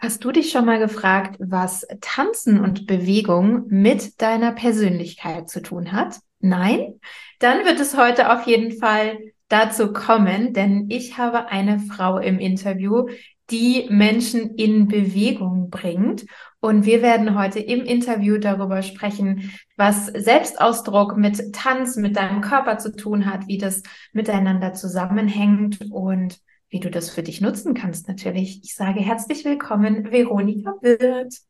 Hast du dich schon mal gefragt, was Tanzen und Bewegung mit deiner Persönlichkeit zu tun hat? Nein? Dann wird es heute auf jeden Fall dazu kommen, denn ich habe eine Frau im Interview, die Menschen in Bewegung bringt. Und wir werden heute im Interview darüber sprechen, was Selbstausdruck mit Tanz, mit deinem Körper zu tun hat, wie das miteinander zusammenhängt und wie du das für dich nutzen kannst natürlich. Ich sage herzlich willkommen, Veronika Wirth.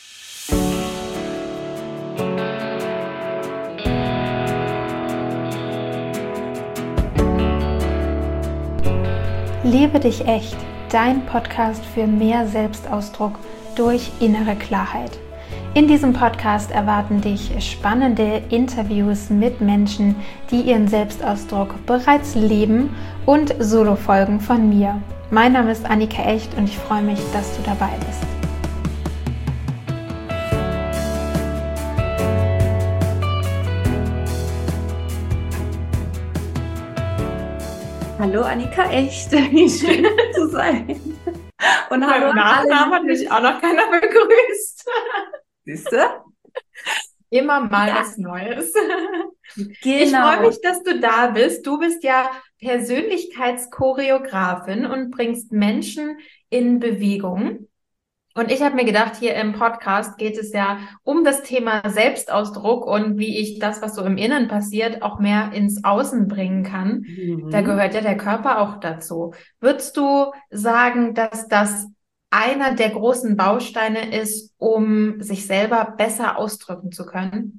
Lebe dich echt, dein Podcast für mehr Selbstausdruck durch innere Klarheit. In diesem Podcast erwarten dich spannende Interviews mit Menschen, die ihren Selbstausdruck bereits leben und Solo-Folgen von mir. Mein Name ist Annika Echt und ich freue mich, dass du dabei bist. Hallo Annika Echt, wie schön hier zu sein. Und hallo an alle. Nachnamen hat mich auch noch keiner begrüßt. Siehst du? Immer mal was Neues. Genau. Ich freue mich, dass du da bist. Du bist ja Persönlichkeitschoreografin und bringst Menschen in Bewegung. Und ich habe mir gedacht, hier im Podcast geht es ja um das Thema Selbstausdruck und wie ich das, was so im Innen passiert, auch mehr ins Außen bringen kann. Da gehört ja der Körper auch dazu. Würdest du sagen, dass das einer der großen Bausteine ist, um sich selber besser ausdrücken zu können?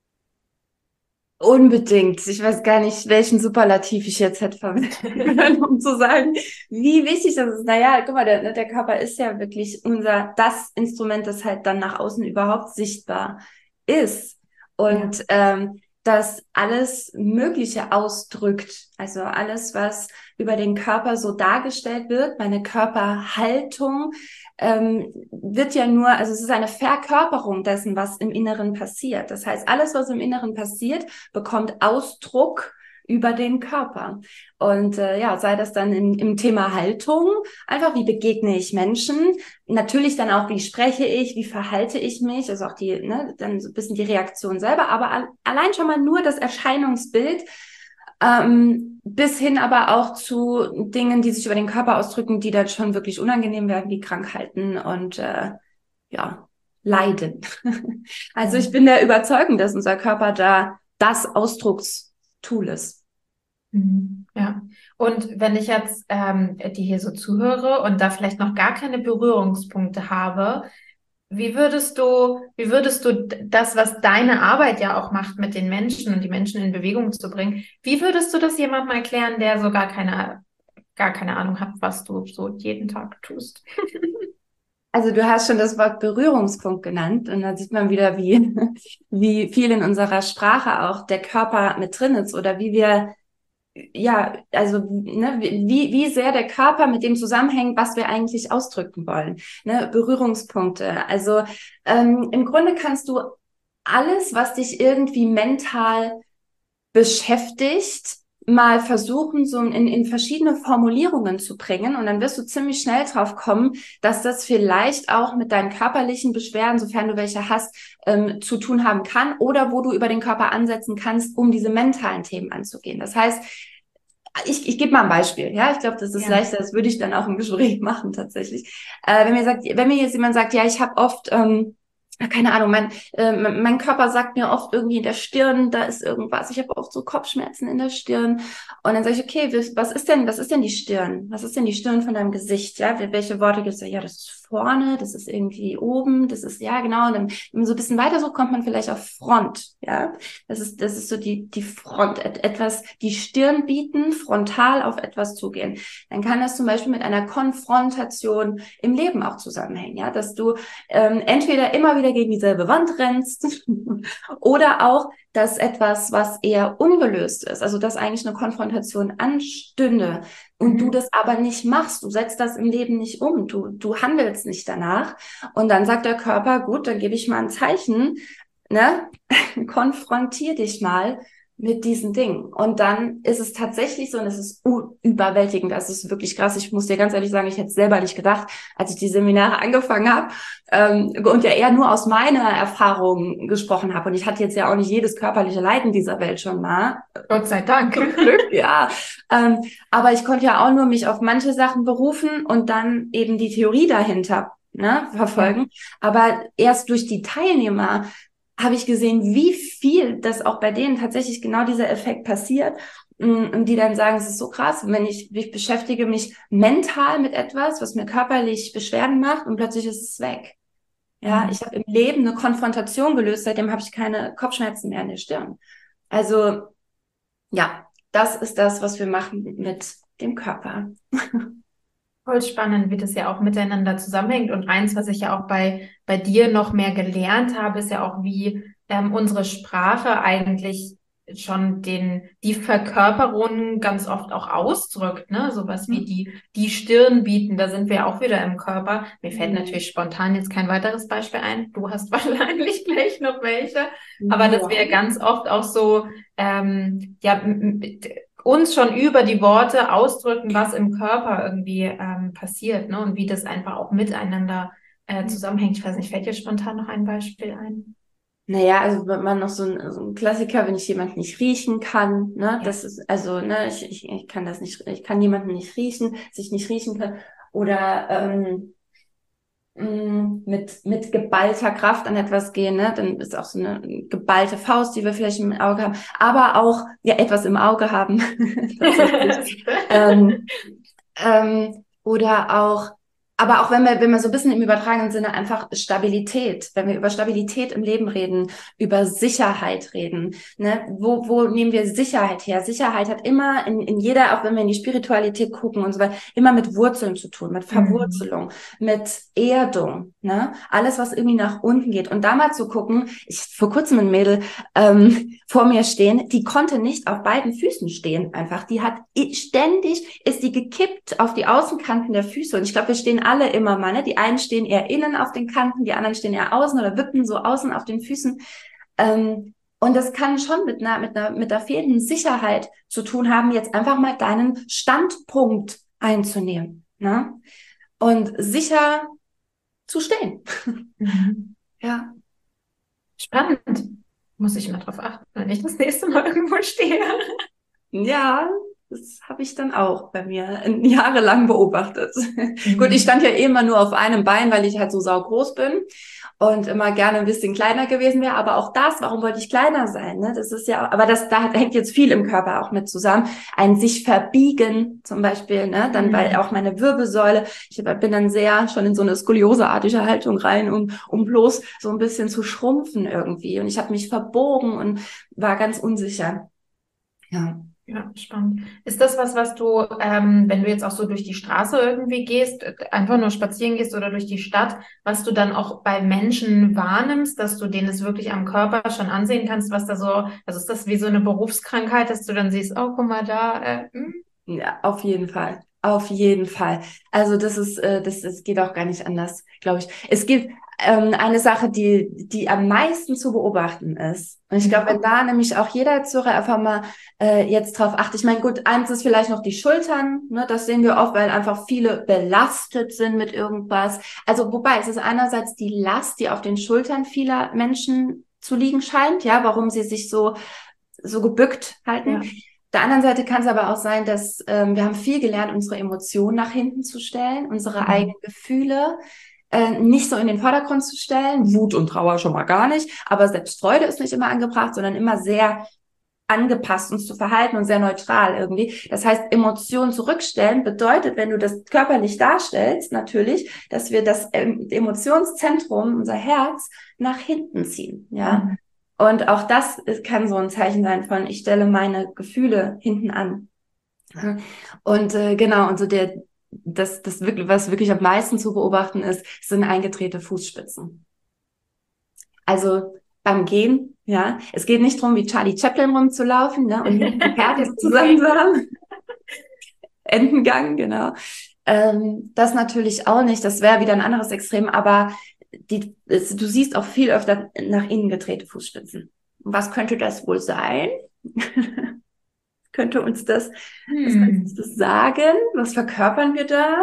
Unbedingt. Ich weiß gar nicht, welchen Superlativ ich jetzt hätte verwenden können, um zu sagen, wie wichtig das ist. Naja, guck mal, der Körper ist ja wirklich das Instrument, das halt dann nach außen überhaupt sichtbar ist. Und das alles Mögliche ausdrückt. Also alles, was über den Körper so dargestellt wird, meine Körperhaltung, wird ja nur, also es ist eine Verkörperung dessen, was im Inneren passiert. Das heißt, alles, was im Inneren passiert, bekommt Ausdruck über den Körper. Und sei das dann im Thema Haltung, einfach wie begegne ich Menschen, natürlich dann auch, wie spreche ich, wie verhalte ich mich, also auch dann so ein bisschen die Reaktion selber, aber allein schon mal nur das Erscheinungsbild, bis hin aber auch zu Dingen, die sich über den Körper ausdrücken, die dann schon wirklich unangenehm werden, wie Krankheiten und Leiden. Also ich bin der Überzeugung, dass unser Körper da das Ausdruckstool ist. Ja, und wenn ich jetzt dir hier so zuhöre und da vielleicht noch gar keine Berührungspunkte habe, wie würdest du das, was deine Arbeit ja auch macht, mit den Menschen und die Menschen in Bewegung zu bringen, wie würdest du das jemandem erklären, der so gar keine Ahnung hat, was du so jeden Tag tust? Also du hast schon das Wort Berührungspunkt genannt und da sieht man wieder, wie viel in unserer Sprache auch der Körper mit drin ist oder wie sehr der Körper mit dem zusammenhängt, was wir eigentlich ausdrücken wollen. Ne? Berührungspunkte. Also im Grunde kannst du alles, was dich irgendwie mental beschäftigt, mal versuchen, so in verschiedene Formulierungen zu bringen. Und dann wirst du ziemlich schnell drauf kommen, dass das vielleicht auch mit deinen körperlichen Beschwerden, sofern du welche hast, zu tun haben kann oder wo du über den Körper ansetzen kannst, um diese mentalen Themen anzugehen. Das heißt, ich gebe mal ein Beispiel, ja. Ich glaube, das ist leichter, das würde ich dann auch im Gespräch machen, tatsächlich. Wenn mir jetzt jemand sagt, ja, ich habe oft, keine Ahnung, mein Körper sagt mir oft irgendwie in der Stirn, da ist irgendwas. Ich habe oft so Kopfschmerzen in der Stirn. Und dann sage ich, okay, was ist denn die Stirn? Was ist denn die Stirn von deinem Gesicht? Ja, welche Worte gibt's da? Ja, das ist vorne, das ist irgendwie oben, das ist, ja, genau. Und dann, wenn man so ein bisschen weiter so kommt man vielleicht auf Front, ja. Das ist so die Front, etwas, die Stirn bieten, frontal auf etwas zugehen. Dann kann das zum Beispiel mit einer Konfrontation im Leben auch zusammenhängen, ja, dass du entweder immer wieder gegen dieselbe Wand rennst oder auch, dass etwas, was eher ungelöst ist, also dass eigentlich eine Konfrontation anstünde und du das aber nicht machst, du setzt das im Leben nicht um, du handelst nicht danach und dann sagt der Körper, gut, dann gebe ich mal ein Zeichen, ne, konfrontier dich mal mit diesen Dingen. Und dann ist es tatsächlich so, und es ist überwältigend. Das ist wirklich krass. Ich muss dir ganz ehrlich sagen, ich hätte es selber nicht gedacht, als ich die Seminare angefangen habe und ja eher nur aus meiner Erfahrung gesprochen habe. Und ich hatte jetzt ja auch nicht jedes körperliche Leiden dieser Welt schon mal. Gott sei Dank. Zum Glück, ja. Aber ich konnte ja auch nur mich auf manche Sachen berufen und dann eben die Theorie dahinter, ne, verfolgen. Ja. Aber erst durch die Teilnehmer habe ich gesehen, wie viel das auch bei denen tatsächlich genau dieser Effekt passiert. Und die dann sagen, es ist so krass, wenn ich beschäftige mich mental mit etwas, was mir körperlich Beschwerden macht und plötzlich ist es weg. Ja, ich habe im Leben eine Konfrontation gelöst, seitdem habe ich keine Kopfschmerzen mehr in der Stirn. Also, ja, das ist das, was wir machen mit dem Körper. Voll spannend, wie das ja auch miteinander zusammenhängt. Und eins, was ich ja auch bei dir noch mehr gelernt habe, ist ja auch, wie unsere Sprache eigentlich schon die Verkörperung ganz oft auch ausdrückt, ne? Sowas wie die Stirn bieten, da sind wir auch wieder im Körper. Mir fällt natürlich spontan jetzt kein weiteres Beispiel ein. Du hast wahrscheinlich gleich noch welche. Aber dass wir ganz oft auch so, uns schon über die Worte ausdrücken, was im Körper irgendwie passiert, ne? Und wie das einfach auch miteinander zusammenhängt. Ich weiß nicht, fällt dir spontan noch ein Beispiel ein? Naja, also wenn man noch so ein Klassiker, wenn ich jemanden nicht riechen kann, ne, ja. Das ist, also, ne, ich kann das nicht, ich kann jemanden nicht riechen, sich nicht riechen kann, oder mit geballter Kraft an etwas gehen, ne, dann ist auch so eine geballte Faust, die wir vielleicht im Auge haben, aber auch, ja, etwas im Auge haben. Oder auch, aber auch wenn wir so ein bisschen im übertragenen Sinne einfach Stabilität, wenn wir über Stabilität im Leben reden, über Sicherheit reden, ne, wo nehmen wir Sicherheit her? Sicherheit hat immer in jeder, auch wenn wir in die Spiritualität gucken und so weiter, immer mit Wurzeln zu tun, mit Verwurzelung, mit Erdung, ne, alles, was irgendwie nach unten geht. Und da mal zu gucken, ich vor kurzem ein Mädel vor mir stehen, die konnte nicht auf beiden Füßen stehen, einfach, die hat ständig, ist die gekippt auf die Außenkanten der Füße. Und ich glaube, wir stehen alle immer mal, ne? Die einen stehen eher innen auf den Kanten, die anderen stehen eher außen oder wippen so außen auf den Füßen. Und das kann schon mit der fehlenden Sicherheit zu tun haben, jetzt einfach mal deinen Standpunkt einzunehmen, ne? Und sicher zu stehen. Ja. Spannend. Muss ich mal drauf achten, wenn ich das nächste Mal irgendwo stehe. Ja, das habe ich dann auch bei mir jahrelang beobachtet. Gut, ich stand ja immer nur auf einem Bein, weil ich halt so saugroß bin und immer gerne ein bisschen kleiner gewesen wäre. Aber auch das, warum wollte ich kleiner sein? Ne? Das ist ja, aber da hängt jetzt viel im Körper auch mit zusammen. Ein sich verbiegen zum Beispiel, ne? Dann weil auch meine Wirbelsäule, ich bin dann sehr schon in so eine skolioseartige Haltung rein, um bloß so ein bisschen zu schrumpfen irgendwie. Und ich habe mich verbogen und war ganz unsicher. Ja. Ja, spannend. Ist das was du, wenn du jetzt auch so durch die Straße irgendwie gehst, einfach nur spazieren gehst oder durch die Stadt, was du dann auch bei Menschen wahrnimmst, dass du denen es wirklich am Körper schon ansehen kannst, was da so, also ist das wie so eine Berufskrankheit, dass du dann siehst, oh, guck mal da. Ja, auf jeden Fall. Auf jeden Fall. Also das geht auch gar nicht anders, glaube ich. Es gibt eine Sache, die am meisten zu beobachten ist. Und ich glaube, wenn da nämlich auch jeder Zuhörer einfach mal jetzt drauf achtet. Ich meine, gut, eins ist vielleicht noch die Schultern, ne? Das sehen wir oft, weil einfach viele belastet sind mit irgendwas. Also wobei, es ist einerseits die Last, die auf den Schultern vieler Menschen zu liegen scheint, ja, warum sie sich so gebückt halten. Ja. Der anderen Seite kann es aber auch sein, dass wir haben viel gelernt, unsere Emotionen nach hinten zu stellen, unsere eigenen Gefühle nicht so in den Vordergrund zu stellen. Wut und Trauer schon mal gar nicht, aber selbst Freude ist nicht immer angebracht, sondern immer sehr angepasst, uns zu verhalten und sehr neutral irgendwie. Das heißt, Emotionen zurückstellen bedeutet, wenn du das körperlich darstellst, natürlich, dass wir das Emotionszentrum, unser Herz, nach hinten ziehen, ja. Und auch das kann so ein Zeichen sein von, ich stelle meine Gefühle hinten an. Und genau, und so das wirklich, was wirklich am meisten zu beobachten ist, sind eingedrehte Fußspitzen. Also beim Gehen, ja, es geht nicht darum, wie Charlie Chaplin rumzulaufen, ne, und die Pferde zusammen zu haben. Entengang, genau. Das natürlich auch nicht, das wäre wieder ein anderes Extrem, aber du siehst auch viel öfter nach innen gedrehte Fußspitzen. Was könnte das wohl sein? Könnte uns das, was könnte uns das sagen? Was verkörpern wir da?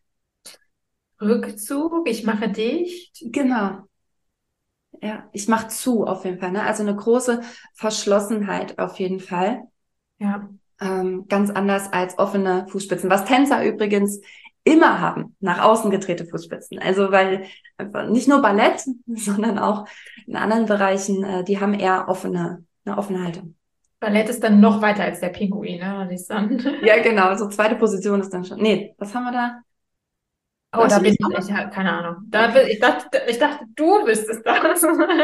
Rückzug, ich mache dicht. Genau. Ja, ich mache zu auf jeden Fall, ne? Also eine große Verschlossenheit auf jeden Fall. Ja. Ganz anders als offene Fußspitzen, was Tänzer übrigens immer haben, nach außen gedrehte Fußspitzen. Also weil einfach nicht nur Ballett, sondern auch in anderen Bereichen, die haben eher eine offene Haltung. Ballett ist dann noch weiter als der Pinguin, ne? Das ist dann Ja, genau. So zweite Position ist dann schon. Nee, was haben wir da? oh, Weißt da du bin das ich, noch? keine Ahnung. Okay. Ich dachte, du wüsstest das.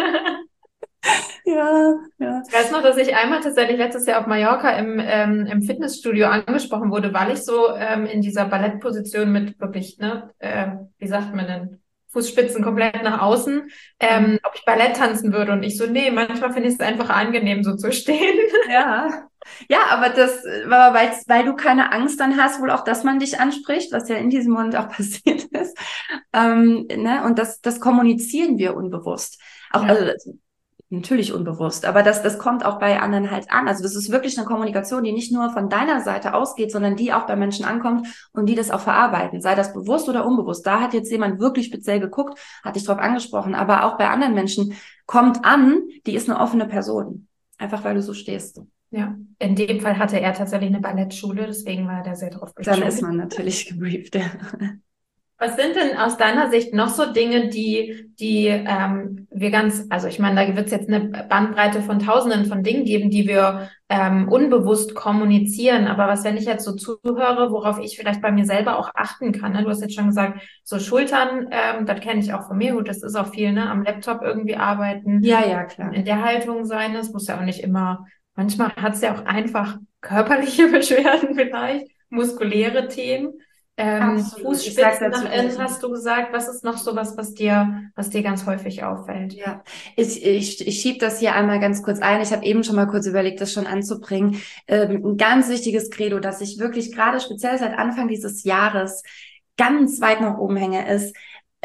Ja, ja. Ich weiß noch, dass ich einmal tatsächlich letztes Jahr auf Mallorca im Fitnessstudio angesprochen wurde, weil ich so in dieser Ballettposition mit wirklich, ne, wie sagt man denn, Fußspitzen komplett nach außen, ob ich Ballett tanzen würde. Und ich so, nee, manchmal finde ich es einfach angenehm, so zu stehen. Ja. Ja, aber weil du keine Angst dann hast, wohl auch, dass man dich anspricht, was ja in diesem Moment auch passiert ist. Ne? Und das kommunizieren wir unbewusst. Auch, Ja. also, natürlich unbewusst, aber das kommt auch bei anderen halt an. Also das ist wirklich eine Kommunikation, die nicht nur von deiner Seite ausgeht, sondern die auch bei Menschen ankommt und die das auch verarbeiten, sei das bewusst oder unbewusst. Da hat jetzt jemand wirklich speziell geguckt, hat dich drauf angesprochen, aber auch bei anderen Menschen kommt an, die ist eine offene Person. Einfach weil du so stehst. Ja, in dem Fall hatte er tatsächlich eine Ballettschule, deswegen war er da sehr drauf Dann ist geschult. man natürlich gebrieft. Ja. Was sind denn aus deiner Sicht noch so Dinge, die wir ganz, also ich meine, da wird es jetzt eine Bandbreite von Tausenden von Dingen geben, die wir unbewusst kommunizieren. Aber was, wenn ich jetzt so zuhöre, worauf ich vielleicht bei mir selber auch achten kann, ne? Du hast jetzt schon gesagt, so Schultern, das kenne ich auch von mir. Gut, das ist auch viel, ne? Am Laptop irgendwie arbeiten, Ja, ja, klar. in der Haltung sein. Das muss ja auch nicht immer, manchmal hat es ja auch einfach körperliche Beschwerden vielleicht, muskuläre Themen. Absolut. Ich sage Fußspitzen dazu nach innen gleich noch. hast du gesagt. Was ist noch so was dir ganz häufig auffällt? Ja, ich schiebe das hier einmal ganz kurz ein. Ich habe eben schon mal kurz überlegt, das schon anzubringen. Ein ganz wichtiges Credo, das ich wirklich gerade speziell seit Anfang dieses Jahres ganz weit nach oben hänge, ist,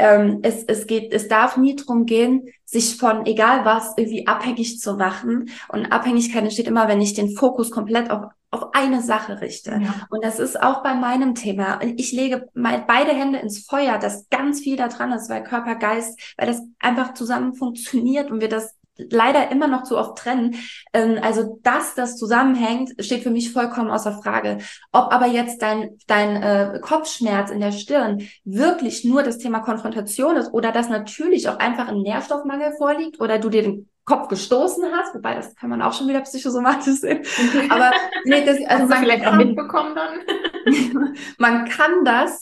es darf nie drum gehen, sich von egal was irgendwie abhängig zu machen. Und Abhängigkeit entsteht immer, wenn ich den Fokus komplett auf eine Sache richte. Ja. Und das ist auch bei meinem Thema. Ich lege beide Hände ins Feuer, dass ganz viel da dran ist, weil Körper, Geist, weil das einfach zusammen funktioniert und wir das leider immer noch zu oft trennen. Also, dass das zusammenhängt, steht für mich vollkommen außer Frage. Ob aber jetzt dein Kopfschmerz in der Stirn wirklich nur das Thema Konfrontation ist oder dass natürlich auch einfach ein Nährstoffmangel vorliegt oder du dir den Kopf gestoßen hast, wobei das kann man auch schon wieder psychosomatisch sehen. Aber nee, also Hast du vielleicht auch mitbekommen dann? man kann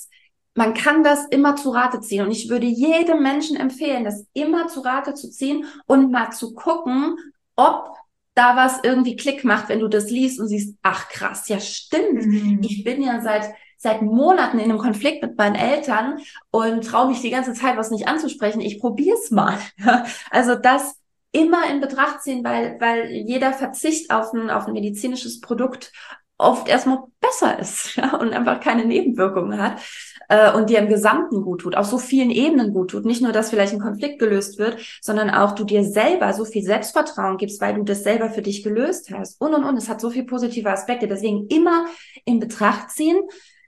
das immer zu Rate ziehen. Und ich würde jedem Menschen empfehlen, das immer zu Rate zu ziehen und mal zu gucken, ob da was irgendwie Klick macht, wenn du das liest und siehst, ach krass, ja stimmt. Ich bin ja seit Monaten in einem Konflikt mit meinen Eltern und traue mich die ganze Zeit, was nicht anzusprechen. Ich probiere es mal. Also das immer in Betracht ziehen, weil jeder Verzicht auf ein medizinisches Produkt oft erstmal besser ist, ja, und einfach keine Nebenwirkungen hat und dir im Gesamten gut tut, auf so vielen Ebenen gut tut. Nicht nur, dass vielleicht ein Konflikt gelöst wird, sondern auch du dir selber so viel Selbstvertrauen gibst, weil du das selber für dich gelöst hast. Und. Es hat so viele positive Aspekte. Deswegen immer in Betracht ziehen.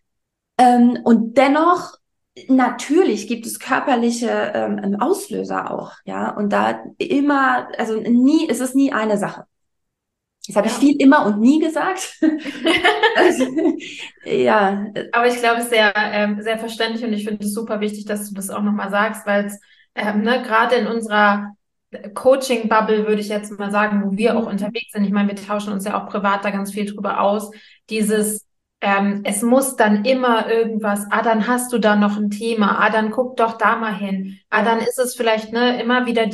Und dennoch, natürlich gibt es körperliche Auslöser auch, ja. Und da immer, also es ist nie eine Sache. Das habe ich Ja. viel immer und nie gesagt. Also, ja. Aber ich glaube, es ist sehr verständlich und ich finde es super wichtig, dass du das auch nochmal sagst, weil es ne, gerade in unserer Coaching-Bubble, würde ich jetzt mal sagen, wo wir auch unterwegs sind, ich meine, wir tauschen uns ja auch privat da ganz viel drüber aus, es muss dann immer irgendwas, dann hast du da noch ein Thema, dann guck doch da mal hin, dann ist es vielleicht ne, immer wieder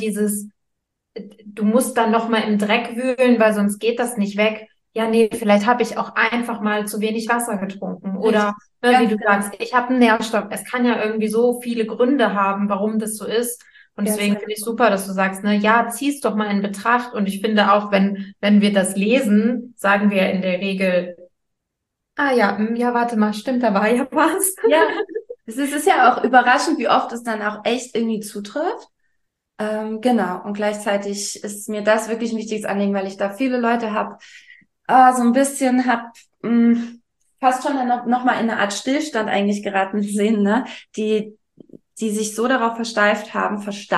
du musst dann noch mal im Dreck wühlen, weil sonst geht das nicht weg. Ja, nee, vielleicht habe ich auch einfach mal zu wenig Wasser getrunken. Richtig. Oder, ne, wie Ganz du genau. sagst, ich habe einen Nährstoff. Es kann ja irgendwie so viele Gründe haben, warum das so ist. Und Ganz deswegen genau. finde ich super, dass du sagst, ne, ja, zieh's doch mal in Betracht. Und ich finde auch, wenn wir das lesen, sagen wir in der Regel, ja, ja, warte mal, stimmt, da war ja was. Ja, es ist ja auch überraschend, wie oft es dann auch echt irgendwie zutrifft. Genau. Und gleichzeitig ist mir das wirklich ein wichtiges Anliegen, weil ich da viele Leute habe, so ein bisschen fast schon dann noch mal in eine Art Stillstand eigentlich geraten sehen, ne? Die sich so darauf versteift haben,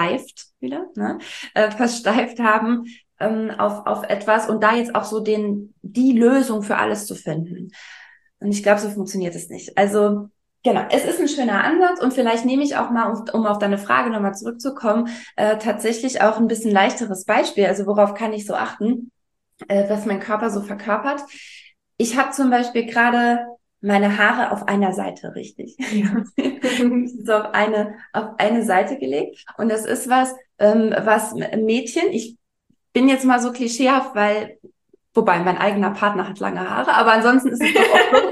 versteift haben auf etwas und da jetzt auch so die Lösung für alles zu finden. Und ich glaube, so funktioniert es nicht. Also genau, es ist ein schöner Ansatz und vielleicht nehme ich auch mal, um auf deine Frage nochmal zurückzukommen, tatsächlich auch ein bisschen leichteres Beispiel. Also worauf kann ich so achten, was mein Körper so verkörpert? Ich habe zum Beispiel gerade meine Haare auf einer Seite richtig. Ja. So auf eine Seite gelegt. Und das ist was Mädchen, ich bin jetzt mal so klischeehaft, wobei mein eigener Partner hat lange Haare, aber ansonsten ist es doch oft so,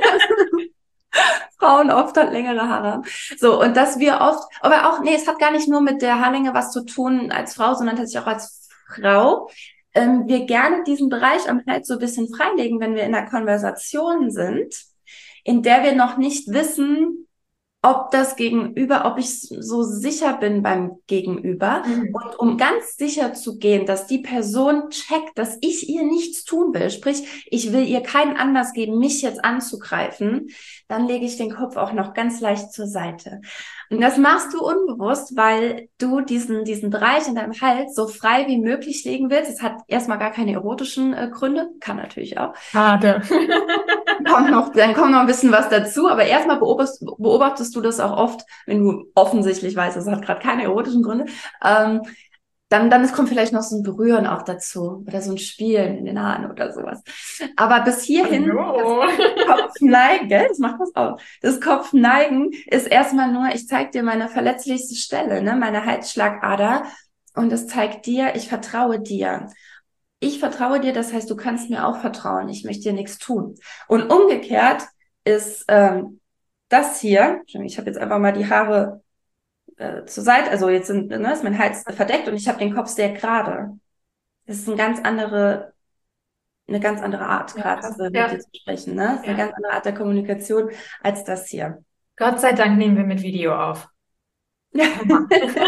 Frauen oft halt längere Haare haben. So, und dass wir oft, aber auch, nee, es hat gar nicht nur mit der Haarlänge was zu tun als Frau, sondern tatsächlich auch als Frau, wir gerne diesen Bereich am Hals so ein bisschen freilegen, wenn wir in einer Konversation sind, in der wir noch nicht wissen, ob ich so sicher bin beim Gegenüber. Mhm. Und um ganz sicher zu gehen, dass die Person checkt, dass ich ihr nichts tun will, sprich, ich will ihr keinen Anlass geben, mich jetzt anzugreifen, dann lege ich den Kopf auch noch ganz leicht zur Seite. Und das machst du unbewusst, weil du diesen Bereich in deinem Hals so frei wie möglich legen willst. Es hat erstmal gar keine erotischen Gründe, kann natürlich auch. Schade. Dann kommt noch ein bisschen was dazu, aber erstmal beobachtest du das auch oft, wenn du offensichtlich weißt, es hat gerade keine erotischen Gründe, dann kommt vielleicht noch so ein Berühren auch dazu oder so ein Spielen in den Haaren oder sowas. Aber bis hierhin, Hallo. das Kopfneigen, gell, das macht was aus. Das Kopfneigen ist erstmal nur, ich zeig dir meine verletzlichste Stelle, ne, meine Halsschlagader und es zeigt dir, ich vertraue dir. Ich vertraue dir, das heißt, du kannst mir auch vertrauen. Ich möchte dir nichts tun. Und umgekehrt ist das hier, ich habe jetzt einfach mal die Haare zur Seite, also jetzt ist mein Hals verdeckt und ich habe den Kopf sehr gerade. Das ist eine ganz andere Art, Ja, gerade krass. mit Ja. dir zu sprechen. Ne? Das ist eine Ja. ganz andere Art der Kommunikation als das hier. Gott sei Dank nehmen wir mit Video auf. Hammer.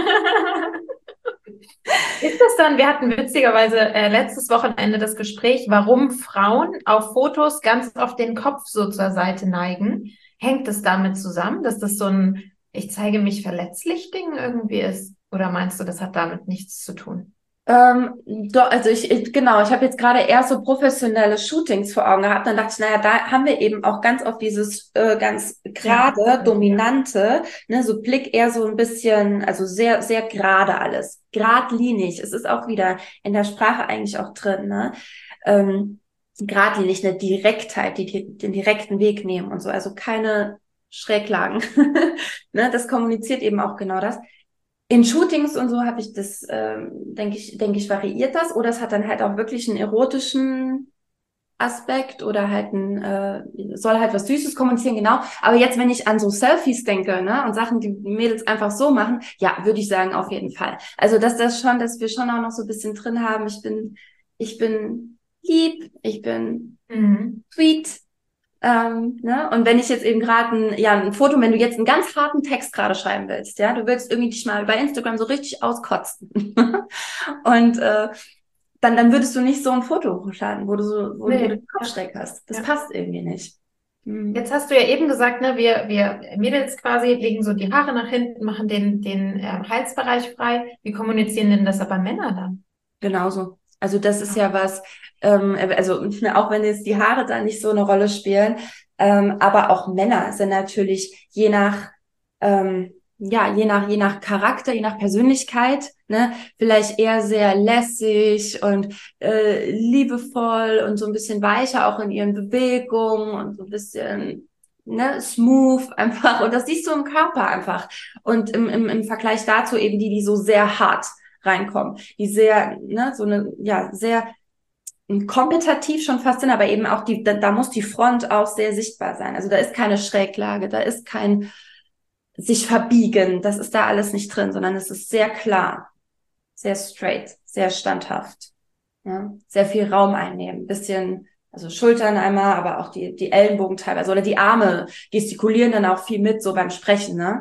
Ist das dann, wir hatten witzigerweise letztes Wochenende das Gespräch, warum Frauen auf Fotos ganz oft den Kopf so zur Seite neigen. Hängt es damit zusammen, dass das so ein Ich zeige mich verletzlich Ding irgendwie ist? Oder meinst du, das hat damit nichts zu tun? Also genau, ich habe jetzt gerade eher so professionelle Shootings vor Augen gehabt. Dann dachte ich, naja, da haben wir eben auch ganz oft dieses ganz Ja, gerade, dominante, ne, so Blick eher so ein bisschen, also sehr, sehr gerade alles. Geradlinig. Es ist auch wieder in der Sprache eigentlich auch drin, ne? Geradlinig, eine Direktheit, den direkten Weg nehmen und so. Also keine Schräglagen. Ne, das kommuniziert eben auch genau das. In Shootings und so habe ich das, denke ich, variiert das. Oder es hat dann halt auch wirklich einen erotischen Aspekt oder halt soll halt was Süßes kommunizieren, genau. Aber jetzt, wenn ich an so Selfies denke, ne, und Sachen, die Mädels einfach so machen, ja, würde ich sagen, auf jeden Fall. Also, dass wir schon auch noch so ein bisschen drin haben. Ich bin lieb, ich bin Mhm. sweet, ne? Und wenn ich jetzt eben gerade ein Foto, wenn du jetzt einen ganz harten Text gerade schreiben willst, ja, du willst irgendwie dich mal bei Instagram so richtig auskotzen. Und dann würdest du nicht so ein Foto hochladen, wo du Nee. den Kopf schräg hast. Das Ja. passt irgendwie nicht. Jetzt hast du ja eben gesagt, ne, wir Mädels quasi legen so die Haare nach hinten, machen den Halsbereich frei. Wie kommunizieren denn das aber Männer dann? Genauso. Also das ist ja Ja. was, also auch wenn jetzt die Haare da nicht so eine Rolle spielen, aber auch Männer sind natürlich je nach Charakter, je nach Persönlichkeit, ne, vielleicht eher sehr lässig und liebevoll und so ein bisschen weicher auch in ihren Bewegungen und so ein bisschen ne, smooth einfach. Und das siehst du im Körper einfach. Und im Vergleich dazu eben die so sehr hart reinkommen, die sehr, ne, so eine, ja, sehr kompetitiv schon fast sind, aber eben auch da muss die Front auch sehr sichtbar sein. Also da ist keine Schräglage, da ist kein sich verbiegen, das ist da alles nicht drin, sondern es ist sehr klar, sehr straight, sehr standhaft, ja? Sehr viel Raum einnehmen, bisschen, also Schultern einmal, aber auch die Ellenbogen teilweise oder die Arme gestikulieren dann auch viel mit, so beim Sprechen, ne?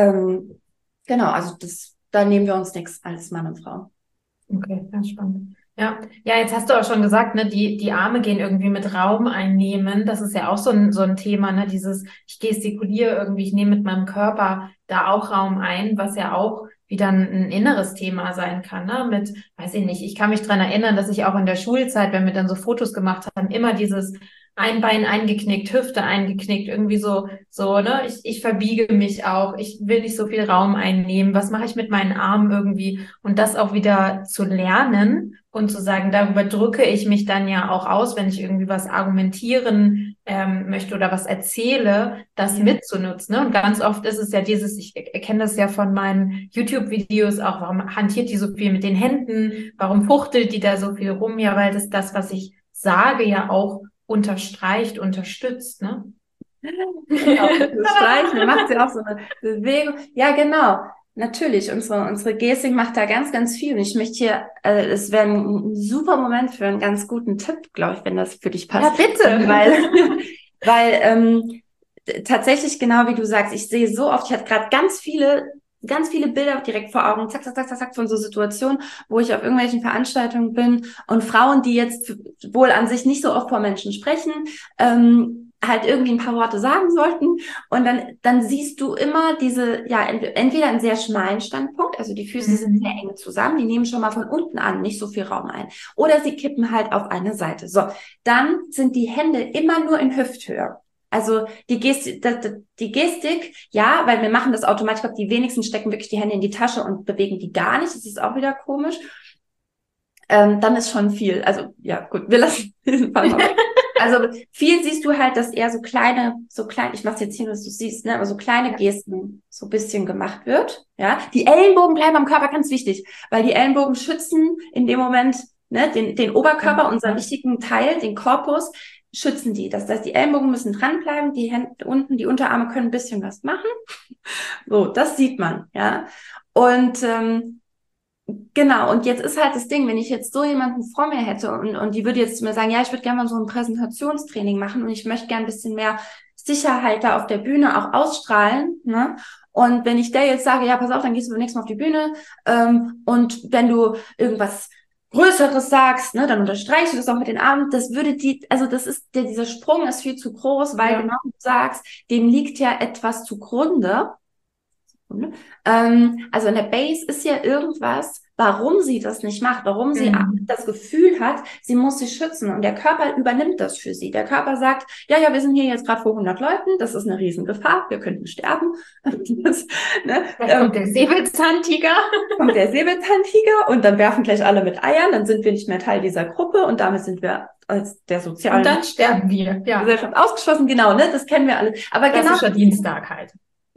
Genau, also da nehmen wir uns nichts als Mann und Frau. Okay, ganz spannend. Ja, jetzt hast du auch schon gesagt, ne, die Arme gehen irgendwie mit Raum einnehmen. Das ist ja auch so ein Thema, ne, dieses, ich gestikuliere irgendwie, ich nehme mit meinem Körper da auch Raum ein, was ja auch wieder ein inneres Thema sein kann, ne, mit, weiß ich nicht, ich kann mich dran erinnern, dass ich auch in der Schulzeit, wenn wir dann so Fotos gemacht haben, immer dieses ein Bein eingeknickt, Hüfte eingeknickt, irgendwie so, ne, ich verbiege mich auch, ich will nicht so viel Raum einnehmen, was mache ich mit meinen Armen irgendwie und das auch wieder zu lernen und zu sagen, darüber drücke ich mich dann ja auch aus, wenn ich irgendwie was argumentieren möchte oder was erzähle, das mitzunutzen. Ne? Und ganz oft ist es ja dieses, ich erkenne das ja von meinen YouTube-Videos auch, warum hantiert die so viel mit den Händen, warum fuchtelt die da so viel rum? Ja, weil das, was ich sage, ja auch unterstreicht, unterstützt, ne? Genau, das Streichen, dann macht sie auch so eine Bewegung. Ja, genau. Natürlich, unsere Gestik macht da ganz, ganz viel. Und ich möchte hier, es wäre ein super Moment für einen ganz guten Tipp, glaube ich, wenn das für dich passt. Ja, bitte. Weil tatsächlich, genau wie du sagst, ich sehe so oft, ich hatte gerade ganz viele Bilder direkt vor Augen, zack, zack, zack, zack, zack, von so Situationen, wo ich auf irgendwelchen Veranstaltungen bin und Frauen, die jetzt wohl an sich nicht so oft vor Menschen sprechen, halt irgendwie ein paar Worte sagen sollten und dann siehst du immer diese, ja, entweder einen sehr schmalen Standpunkt, also die Füße sind sehr eng zusammen, die nehmen schon mal von unten an nicht so viel Raum ein, oder sie kippen halt auf eine Seite. So, dann sind die Hände immer nur in Hüfthöhe. Also die Gestik, ja, weil wir machen das automatisch, ich glaube, die wenigsten stecken wirklich die Hände in die Tasche und bewegen die gar nicht, das ist auch wieder komisch. Dann ist schon viel, also ja, gut, wir lassen diesen Fall mal weg. Also viel siehst du halt, dass eher so klein, ich mach's jetzt hier, dass du siehst, ne, aber so kleine Gesten so ein bisschen gemacht wird, ja. Die Ellenbogen bleiben am Körper, ganz wichtig, weil die Ellenbogen schützen in dem Moment, ne, den Oberkörper, unseren wichtigen Teil, den Korpus, schützen die. Das heißt, die Ellenbogen müssen dranbleiben, die Hände unten, die Unterarme können ein bisschen was machen. So, das sieht man, ja. Und genau, und jetzt ist halt das Ding, wenn ich jetzt so jemanden vor mir hätte und die würde jetzt zu mir sagen, ja, ich würde gerne mal so ein Präsentationstraining machen und ich möchte gerne ein bisschen mehr Sicherheit da auf der Bühne auch ausstrahlen, ne? Und wenn ich der jetzt sage, ja, pass auf, dann gehst du beim nächsten Mal auf die Bühne und wenn du irgendwas Größeres sagst, ne, dann unterstreichst du das auch mit den Armen. Das würde also das ist, dieser Sprung ist viel zu groß, weil genau wie du sagst, dem liegt ja etwas zugrunde. Also in der Base ist ja irgendwas, warum sie das nicht macht, warum sie das Gefühl hat, sie muss sich schützen und der Körper übernimmt das für sie. Der Körper sagt, ja, wir sind hier jetzt gerade vor 100 Leuten, das ist eine Riesengefahr, wir könnten sterben. Da kommt der Säbelzahntiger. Kommt der Säbelzahntiger und dann werfen gleich alle mit Eiern, dann sind wir nicht mehr Teil dieser Gruppe und damit sind wir als der sozialen und dann sterben wir, ja. Gesellschaft ausgeschlossen, genau, ne, das kennen wir alle. Aber klassischer Dienstag halt.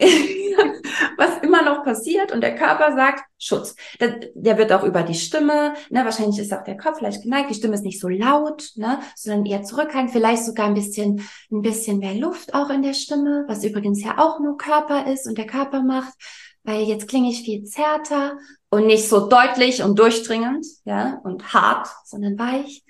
Was immer noch passiert und der Körper sagt Schutz. Der wird auch über die Stimme, ne, wahrscheinlich ist auch der Kopf leicht geneigt, die Stimme ist nicht so laut, ne, sondern eher zurückhaltend, vielleicht sogar ein bisschen mehr Luft auch in der Stimme, was übrigens ja auch nur Körper ist und der Körper macht, weil jetzt klinge ich viel zärter und nicht so deutlich und durchdringend, ja, und hart, sondern weich.